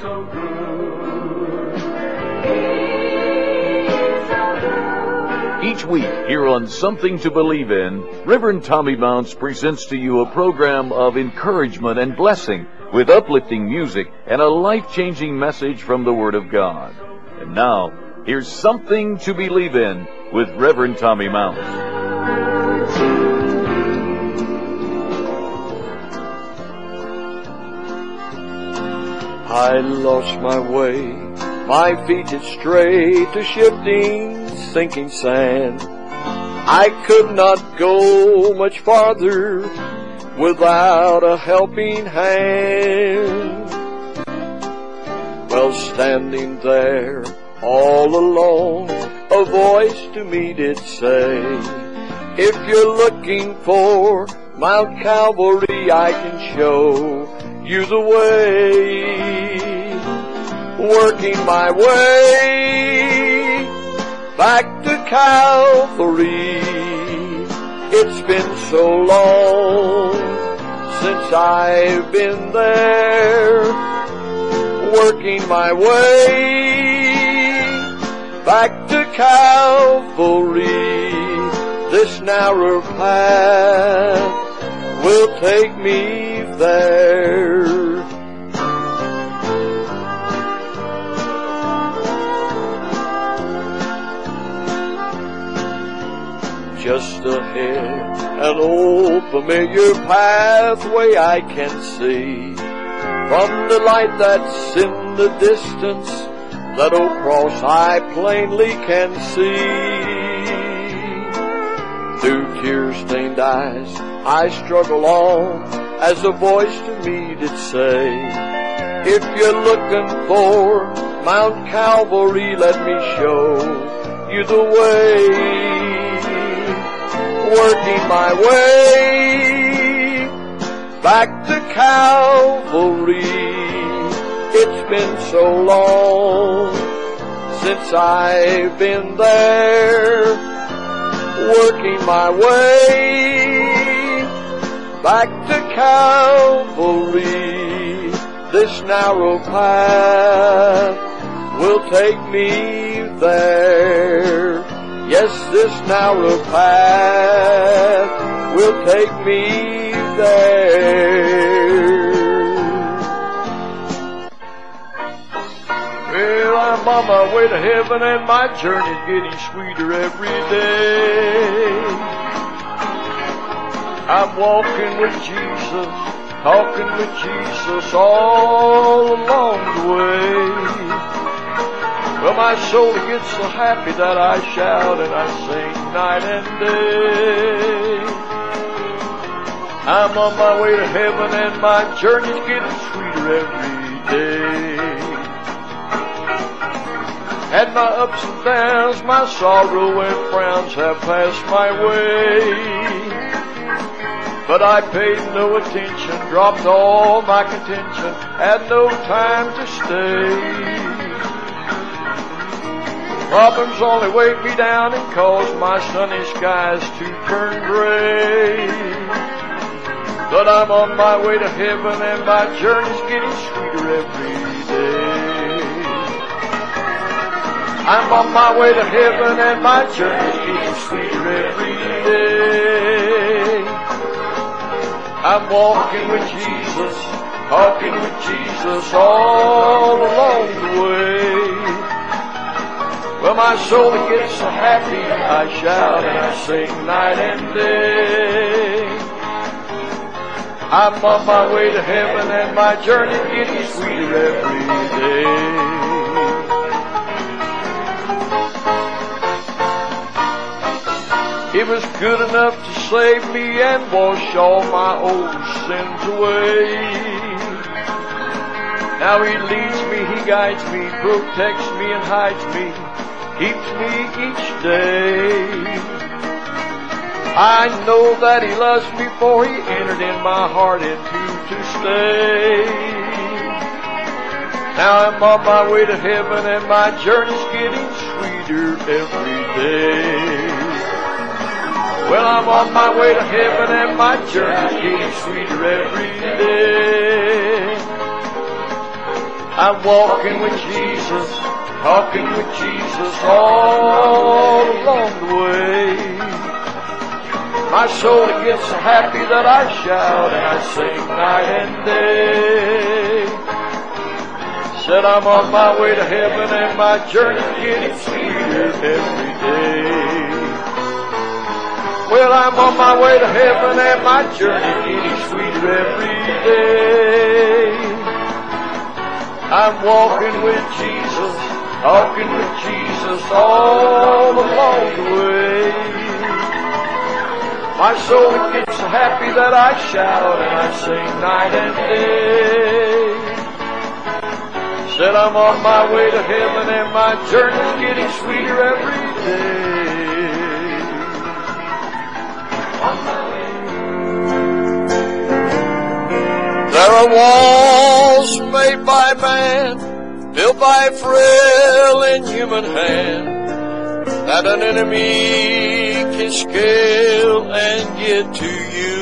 so good. He's so good. Each week here on Something to Believe in, Reverend Tommy Mounts presents to you a program of encouragement and blessing with uplifting music and a life-changing message from the Word of God. And now, here's Something to Believe in with Reverend Tommy Mounts. I lost my way, my feet had strayed to shifting, sinking sand. I could not go much farther without a helping hand. Well, standing there all alone, a voice to me did say, if you're looking for Mount Calvary, I can show you the way. Working my way back to Calvary. It's been so long since I've been there. Working my way back to Calvary. This narrow path will take me there. Just ahead, an old familiar pathway I can see. From the light that's in the distance, that old cross I plainly can see. Through tear-stained eyes I struggle on, as a voice to me did say, if you're looking for Mount Calvary, let me show you the way. Working my way back to Calvary. It's been so long since I've been there. Working my way back to Calvary. This narrow path will take me there. Yes, this narrow path will take me there. Well, I'm on my way to heaven and my journey's getting sweeter every day. I'm walking with Jesus, talking with Jesus all along the way. Well, my soul gets so happy that I shout and I sing night and day. I'm on my way to heaven and my journey's getting sweeter every day. Had my ups and downs, my sorrow and frowns have passed my way. But I paid no attention, dropped all my contention, had no time to stay. Problems only weigh me down and cause my sunny skies to turn gray. But I'm on my way to heaven and my journey's getting sweeter every day. I'm on my way to heaven and my journey's getting sweeter every day. I'm walking with Jesus, talking with Jesus all along the way. Well, my soul gets so happy, I shout and I sing night and day. I'm on my way to heaven and my journey's getting sweeter every day. It was good enough to save me and wash all my old sins away. Now He leads me, He guides me, protects me and hides me, keeps me each day. I know that He loves me, for He entered in my heart to stay. Now I'm on my way to heaven and my journey's getting sweeter every day. Well, I'm on my way to heaven and my journey's getting sweeter every day. I'm walking with Jesus, talking with Jesus all along the way. My soul gets so happy that I shout and I sing night and day. Said I'm on my way to heaven and my journey's getting sweeter every day. Well, I'm on my way to heaven and my journey's getting sweeter every day. I'm walking with Jesus, talking with Jesus all along the way. My soul gets so happy that I shout and I sing night and day. Said I'm on my way to heaven and my journey's getting sweeter every day. There are walls made by man, built by frail and human hand, that an enemy can scale and get to you.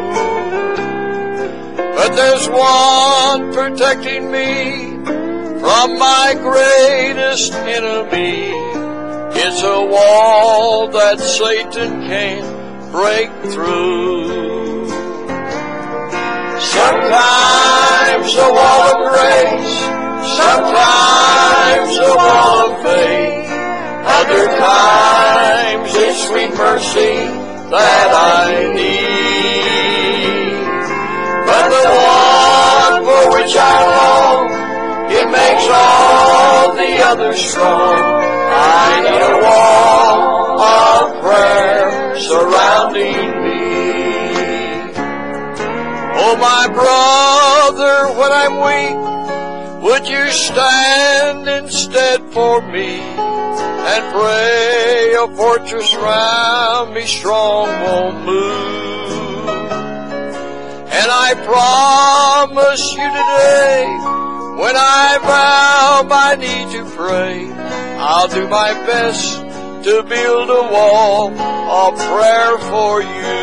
But there's one protecting me from my greatest enemy. It's a wall that Satan can't break through. Sometimes a wall of grace, sometimes a wall of faith, other times it's sweet mercy that I need. But the one for which I long, it makes all the others strong. I need a wall of prayer surrounding me. Oh, my brother, when I'm weak, would you stand instead for me and pray a fortress round me strong won't move? And I promise you today, when I bow my knee to pray, I'll do my best to build a wall of prayer for you.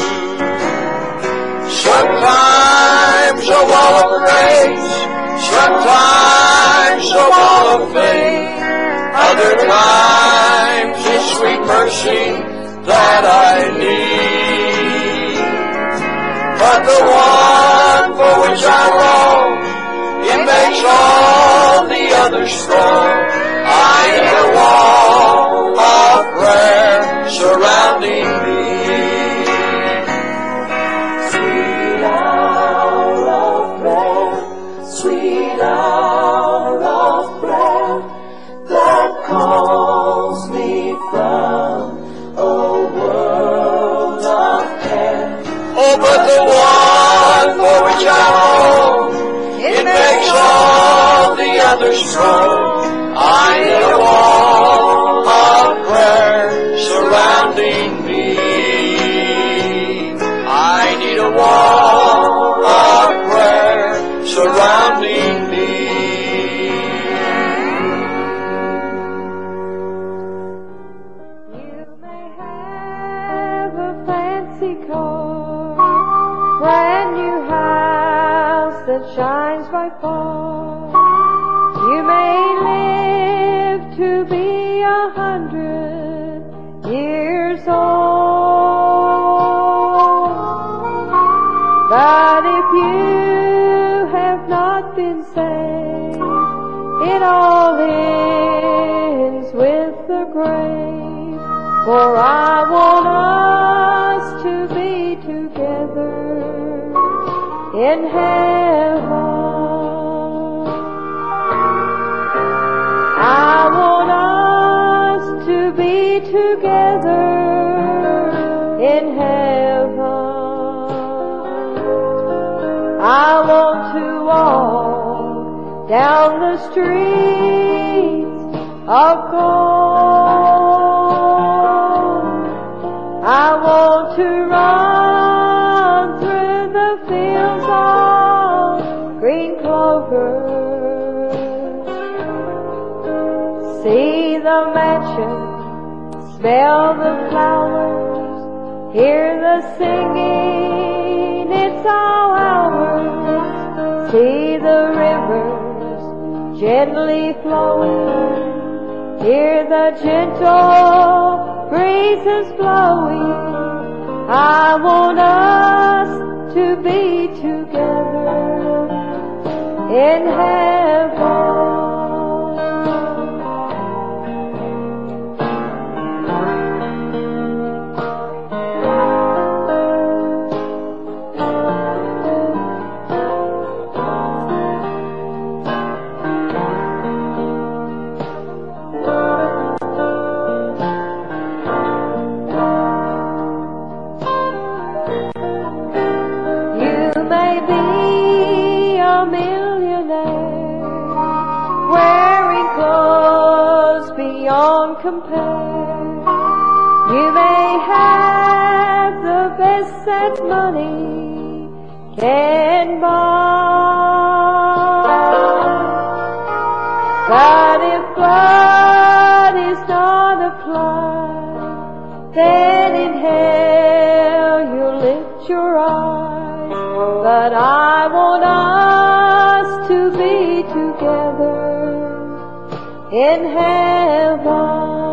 Sometimes a wall of grace, sometimes a wall of faith, other times it's sweet mercy that I need. But the one for which I long, it makes all the others strong. I need a wall of prayer surrounding me. Sweet hour of prayer that calls me from a world of care. Oh, but the one for which I long, it makes all the others strong. I need a wall of prayer surrounding me. I need a wall of prayer surrounding me. You may have a fancy car, brand new house that shines by far. You may live to be 100 years old, but if you have not been saved, it all ends with the grave. For I want us to be together in heaven. I want us to be together in heaven. I want to walk down the streets of gold. I want to run through the fields of green clover, see the mansion, smell the flowers, hear the singing, it's all ours. See the rivers gently flowing. Hear the gentle breezes blowing. I want us to be together in heaven. Compare. You may have the best that money can buy, but if blood is not applied, then in hell you'll lift your eyes. But I want us to be together in heaven.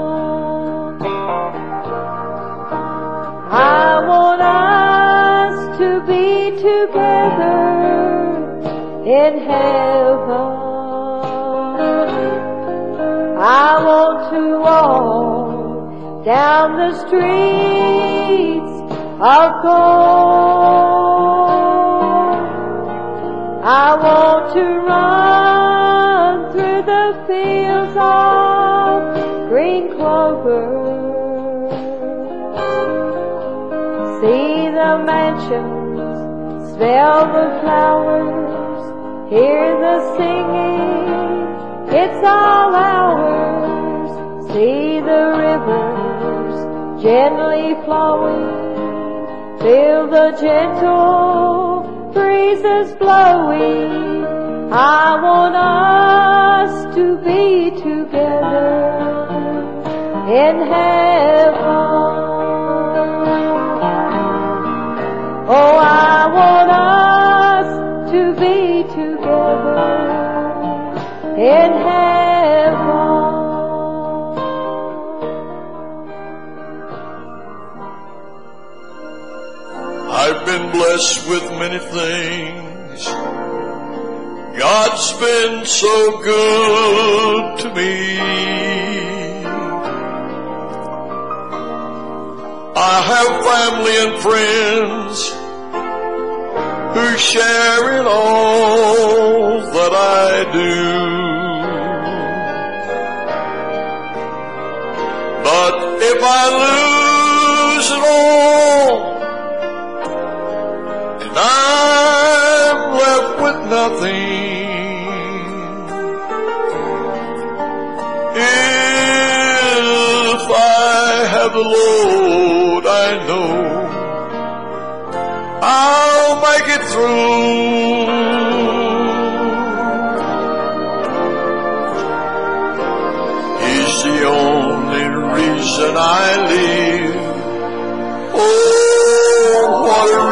I want us to be together in heaven. I want to walk down the streets of gold. I want to run through the fields of green clover. See the mansions, smell the flowers, hear the singing, it's all ours. See the rivers gently flowing, feel the gentle breezes blowing. I want us to be together in heaven. Oh, I want us to be together in heaven. I've been blessed with many things. God's been so good to me. I have family and friends who share in all that I do. But if I lose it all and I'm left with nothing, if I have the Lord, I know I'll make it through. He's the only reason I live. Oh, what a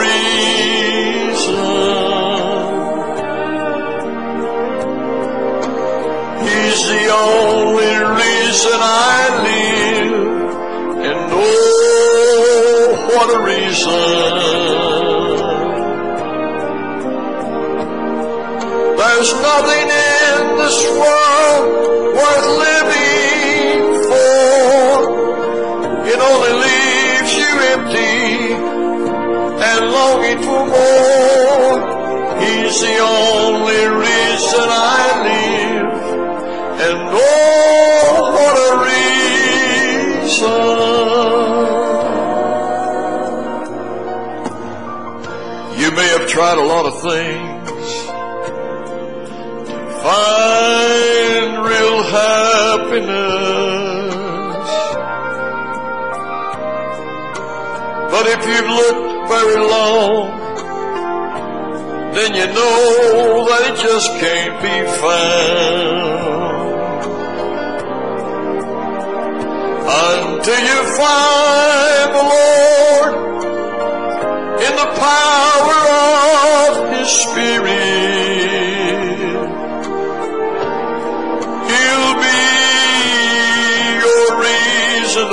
reason. He's the only reason I live. And oh, what a reason. There's nothing in this world worth living for. It only leaves you empty and longing for more. He's the only reason I live. And oh, what a reason. You may have tried a lot of things to find real happiness, but if you've looked very long, then you know that it just can't be found until you find the Lord in the power of His Spirit.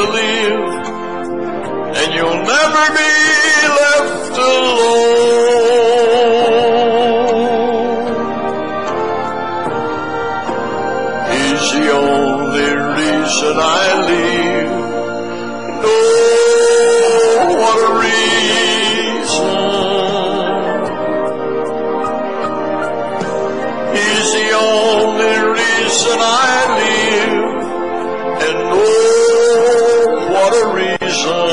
live, and you'll never be left alone. He's the only reason I live. Oh, what a reason. He's the only reason I live, and oh, what a reason.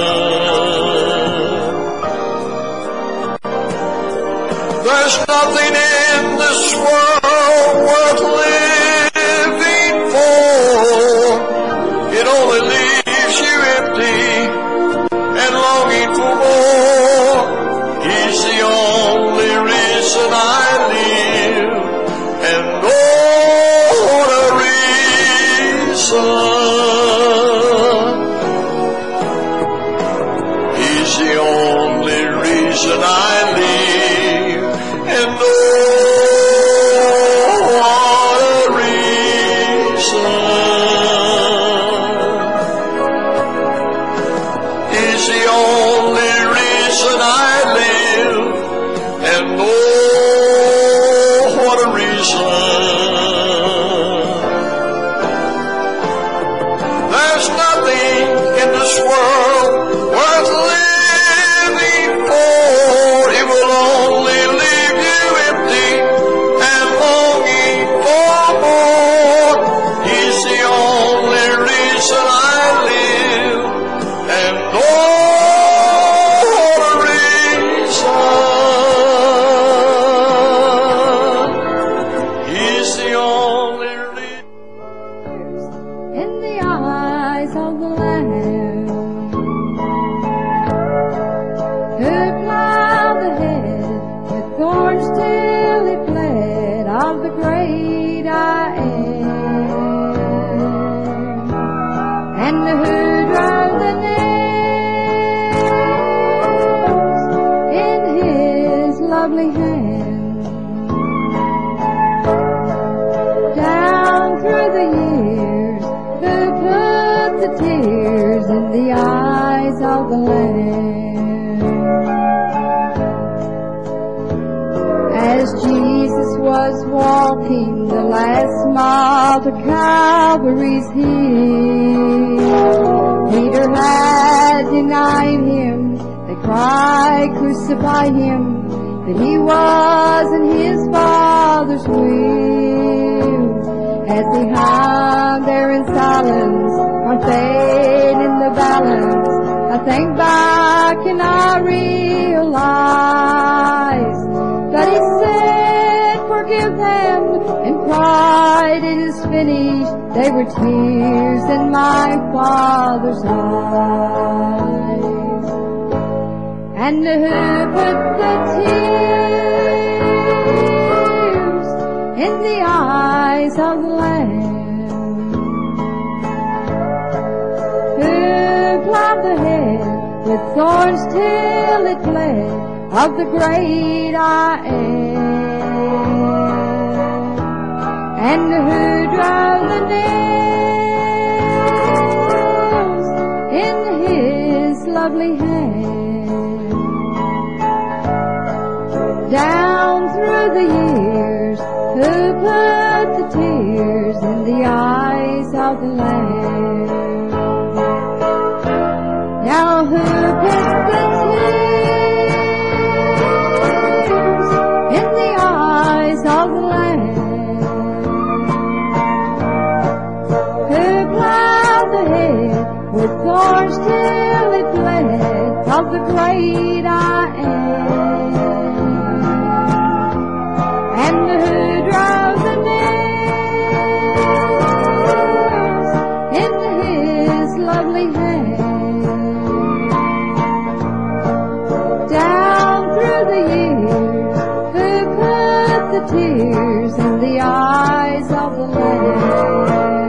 There's nothing in this world worth living for. It only leaves you empty and longing for more. He's the only reason I live, and oh, what a reason. He's the only reason I live, and oh, what a reason. He's the only reason I live, and oh, what a reason. There's nothing in this world worth living for. It will only leave you empty and longing for more. He's the only reason I live, and oh, what a reason. He's the only reason. In the eyes of the Lamb, who plowed the head with thorns till he bled, of the great I am, and who drove the nails in his lovely hand, down through the years, who put the tears in the eyes of the Lamb. As Jesus was walking the last mile to Calvary's hill, Peter had denied him. They cried, crucify him, but he was in his Father's will. As he hung there in silence, on fate in the balance, I think back and I realize that he said, forgive them, and cried, it is finished. They were tears in my Father's eyes. And who put the tears in the eyes of the Lamb? Who plowed the head with thorns till it bled, of the great I am, and who drove the nails in his lovely hand, down through the years, who put the tears in the eyes of the Lamb. Now who put the tears in the eyes of the Lamb? Who plowed the head with thorns till it bled, of the great I am, and who drove the nails in his lovely hand, down through the years, who put the tears in the eyes of the Lamb.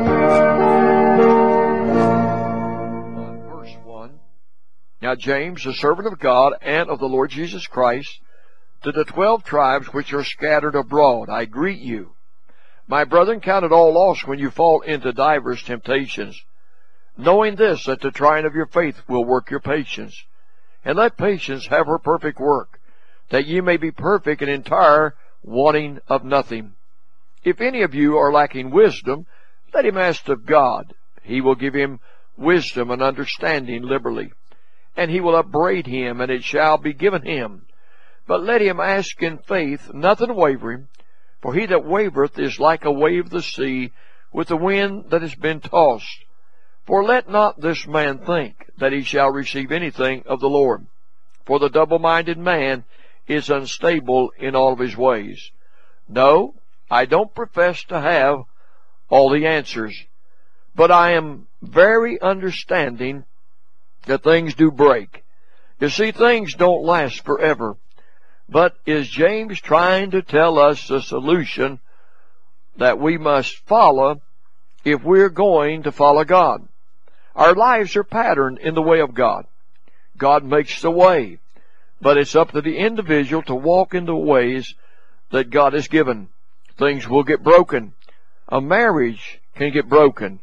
Verse 1. Now James, a servant of God and of the Lord Jesus Christ, to the 12 tribes which are scattered abroad, I greet you. My brethren, count it all loss when you fall into divers temptations, knowing this, that the trying of your faith will work your patience. And let patience have her perfect work, that ye may be perfect and entire, wanting of nothing. If any of you are lacking wisdom, let him ask of God. He will give him wisdom and understanding liberally. And he will upbraid him, and it shall be given him. But let him ask in faith, nothing wavering. For he that wavereth is like a wave of the sea, with the wind that has been tossed. For let not this man think that he shall receive anything of the Lord. For the double-minded man is unstable in all of his ways. No, I don't profess to have all the answers, but I am very understanding that things do break. You see, things don't last forever. But is James trying to tell us the solution that we must follow if we're going to follow God? Our lives are patterned in the way of God. God makes the way, but it's up to the individual to walk in the ways that God has given. Things will get broken. A marriage can get broken.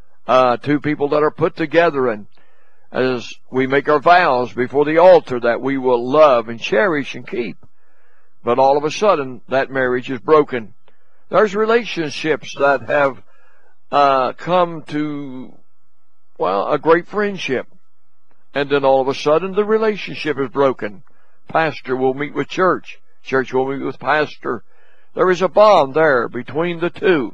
Two people that are put together, and as we make our vows before the altar that we will love and cherish and keep. But all of a sudden, that marriage is broken. There's relationships that have come to, well, a great friendship. And then all of a sudden, the relationship is broken. Pastor will meet with church. Church will meet with pastor. There is a bond there between the two.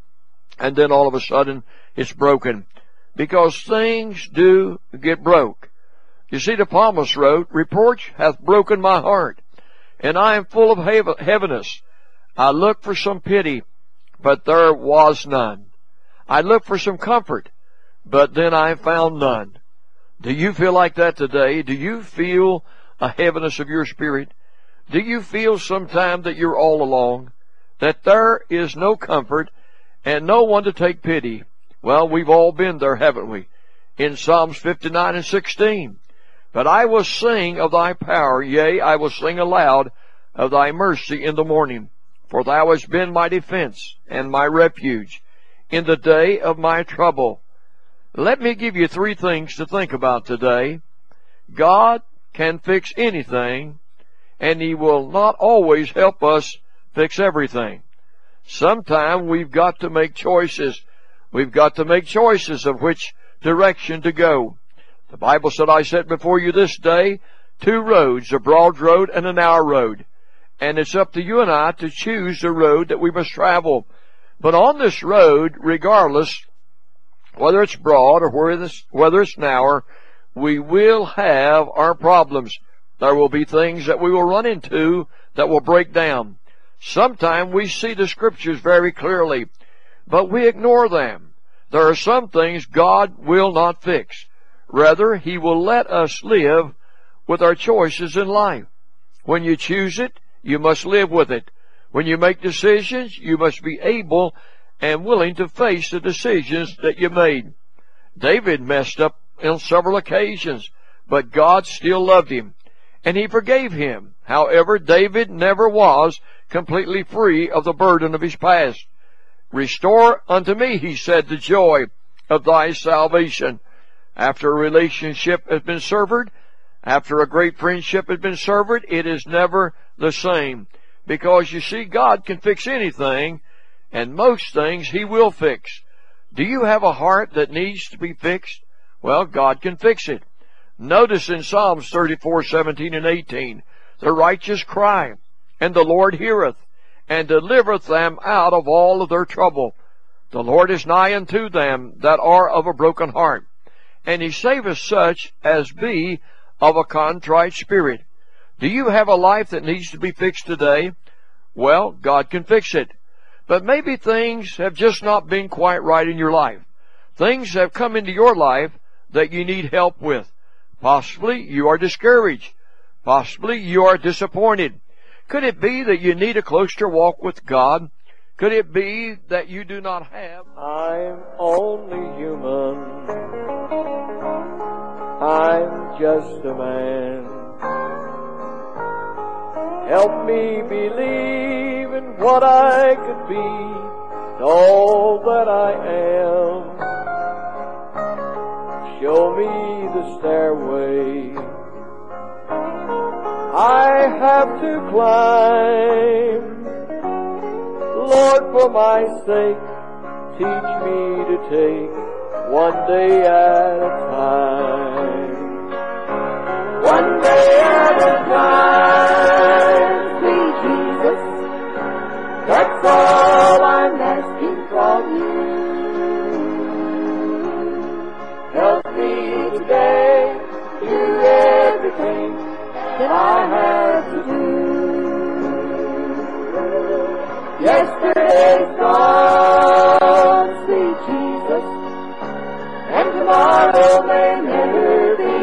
And then all of a sudden, it's broken. Because things do get broke. You see, the psalmist wrote, "Reproach hath broken my heart, and I am full of heaviness. I looked for some pity, but there was none. I looked for some comfort, but then I found none." Do you feel like that today? Do you feel a heaviness of your spirit? Do you feel sometime that you're all alone? That there is no comfort and no one to take pity? Well, we've all been there, haven't we? In Psalms 59 and 16. "But I will sing of thy power, yea, I will sing aloud of thy mercy in the morning. For thou hast been my defense and my refuge in the day of my trouble." Let me give you 3 things to think about today. God can fix anything, and He will not always help us fix everything. Sometime we've got to make choices. We've got to make choices of which direction to go. The Bible said, "I set before you this day 2 roads, a broad road and a narrow road." And it's up to you and I to choose the road that we must travel. But on this road, regardless whether it's broad or whether it's narrow, we will have our problems. There will be things that we will run into that will break down. Sometimes we see the Scriptures very clearly, but we ignore them. There are some things God will not fix. Rather, He will let us live with our choices in life. When you choose it, you must live with it. When you make decisions, you must be able and willing to face the decisions that you made. David messed up on several occasions, but God still loved him, and He forgave him. However, David never was completely free of the burden of his past. "Restore unto me," he said, "the joy of thy salvation." After a relationship has been severed, after a great friendship has been severed, it is never the same. Because you see, God can fix anything, and most things He will fix. Do you have a heart that needs to be fixed? Well, God can fix it. Notice in Psalms 34:17 and 18, "The righteous cry, and the Lord heareth, and delivereth them out of all of their trouble. The Lord is nigh unto them that are of a broken heart, and He saveth such as be of a contrite spirit." Do you have a life that needs to be fixed today? Well, God can fix it. But maybe things have just not been quite right in your life. Things have come into your life that you need help with. Possibly you are discouraged. Possibly you are disappointed. Could it be that you need a closer walk with God? Could it be that you do not have? I'm only human. I'm just a man. Help me believe in what I could be, all that I am. have to climb. Lord, for my sake, teach me to take one day at a time. One day at a time, sweet Jesus, that's all I'm asking from you. Help me today, do everything that I have to do. Yesterday's gone, sweet Jesus, and tomorrow may never be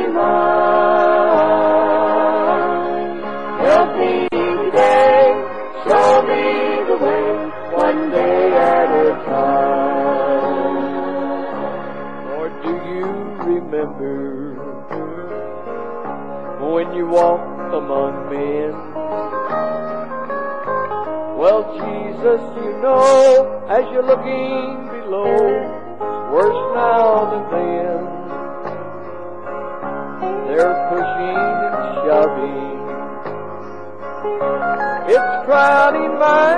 mine. Help me today, show me the way, one day at a time. Lord, do you remember when you walked among men? Well, Jesus, you know, as you're looking below, it's worse now than then. They're pushing and shoving. It's crowding my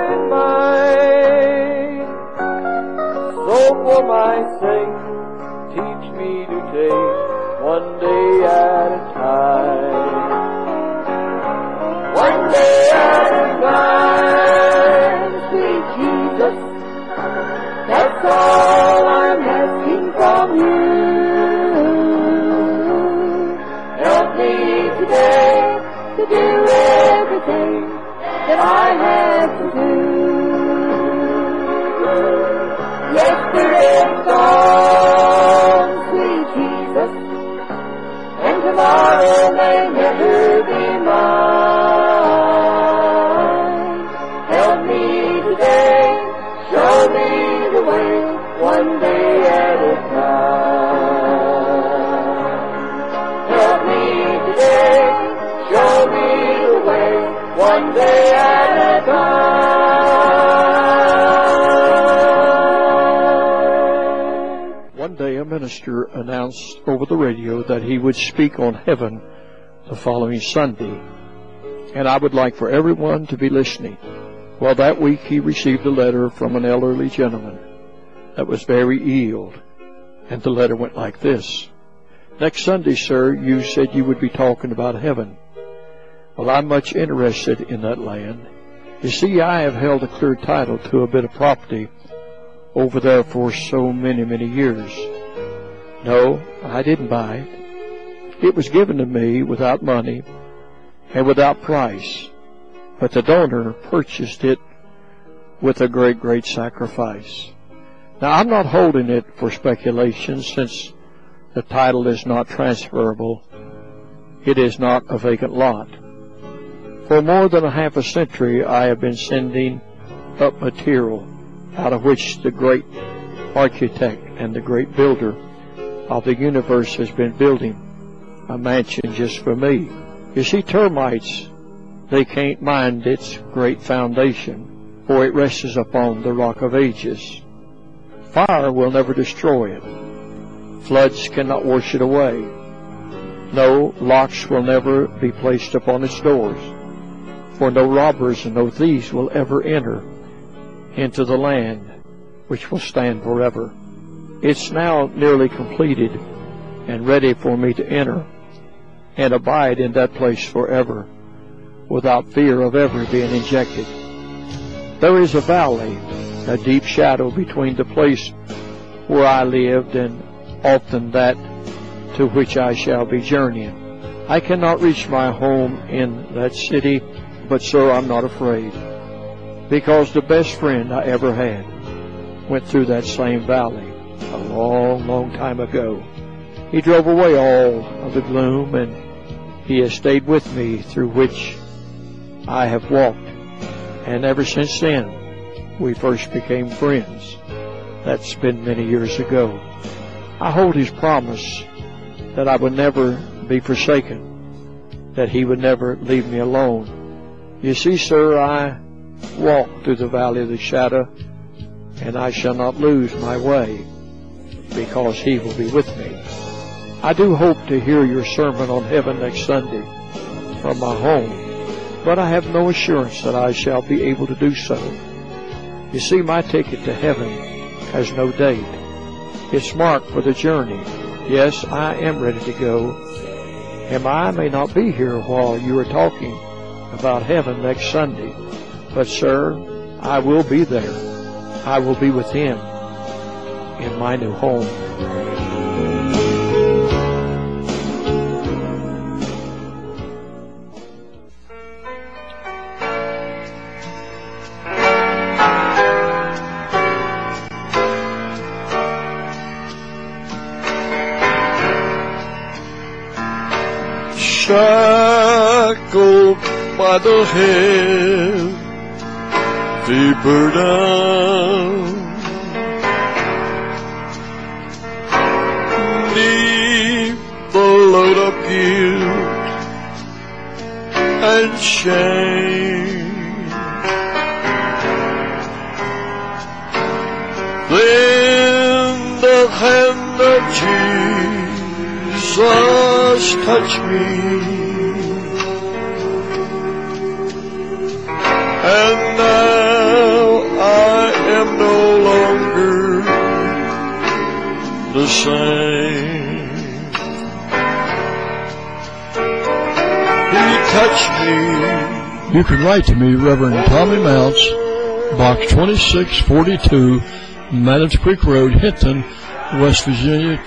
mind. So for my sake, teach me to take one day at a time. One day at a time, sweet Jesus, that's all I'm asking from you. Help me today to do everything that I have to do. Yesterday's gone, sweet Jesus, and tomorrow may never be mine. Help me today, show me the way, one day at a time. Help me today, show me the way, one day at a time. One day a minister announced over the radio that he would speak on heaven the following Sunday, and I would like for everyone to be listening. Well, that week he received a letter from an elderly gentleman that was very ill, and the letter went like this. Next Sunday, sir, you said you would be talking about heaven. Well, I'm much interested in that land. You see, I have held a clear title to a bit of property over there for so many, many years. No, I didn't buy it. It was given to me without money and without price, but the donor purchased it with a great, great sacrifice. Now, I'm not holding it for speculation, since the title is not transferable. It is not a vacant lot. For more than a half a century, I have been sending up material out of which the great architect and the great builder of the universe has been building a mansion just for me. You see, termites, they can't mind its great foundation, for it rests upon the rock of ages. Fire will never destroy it. Floods cannot wash it away. No, locks will never be placed upon its doors, for no robbers and no thieves will ever enter into the land which will stand forever. It's now nearly completed and ready for me to enter and abide in that place forever, without fear of ever being ejected. There is a valley, a deep shadow between the place where I lived and often that to which I shall be journeying. I cannot reach my home in that city, but sir, I'm not afraid, because the best friend I ever had went through that same valley a long, long time ago. He drove away all of the gloom, and he has stayed with me through which I have walked. And ever since then, we first became friends. That's been many years ago. I hold his promise that I would never be forsaken, that he would never leave me alone. You see, sir, I walk through the valley of the shadow, and I shall not lose my way, because he will be with me. I do hope to hear your sermon on heaven next Sunday from my home, but I have no assurance that I shall be able to do so. You see, my ticket to heaven has no date. It's marked for the journey. Yes, I am ready to go. And I may not be here while you are talking about heaven next Sunday, but sir, I will be there. I will be with Him in my new home. Shackled by the heavy burden, neath the load of guilt and shame, then the hand of Jesus touched me, and now I am no longer the same. He touched me. You can write to me, Reverend Tommy Mounts, Box 2642, Madams Creek Road, Hinton, West Virginia,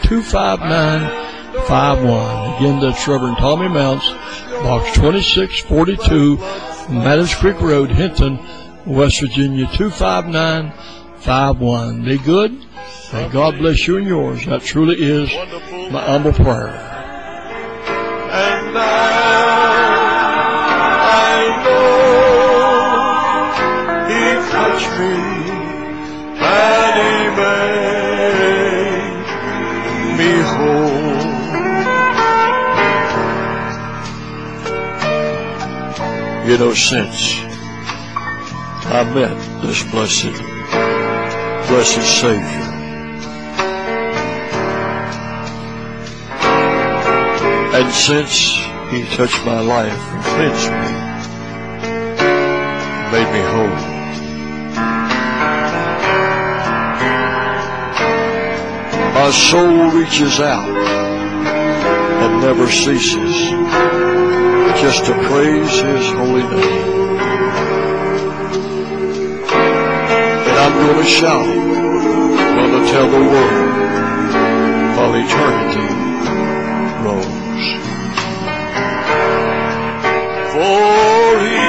25951. Again, that's Reverend Tommy Mounts, Box 2642, Madams Creek Road, Hinton, West Virginia, 25951. Be good. May God bless you and yours. That truly is my humble prayer. And now I know He touched me and He made me whole. You know, since I met this blessed Savior, and since He touched my life and cleansed me, made me whole, my soul reaches out and never ceases just to praise His holy name. And I'm going to shout, going to tell the world while eternity rolls. For He